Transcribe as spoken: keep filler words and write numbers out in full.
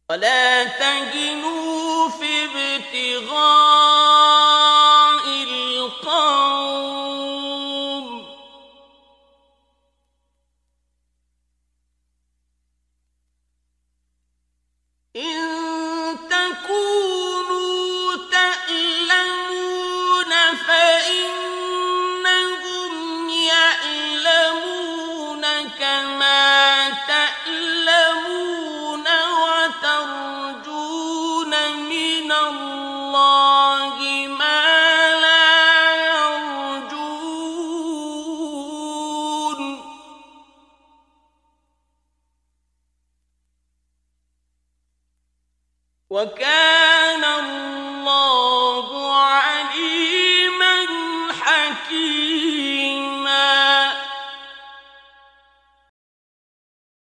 ولا تهنوا في ابتغاء القوم إن تكونوا تألمون فإنهم يألمون كما تألمون وترجون من الله ما لا يرجون وكان الله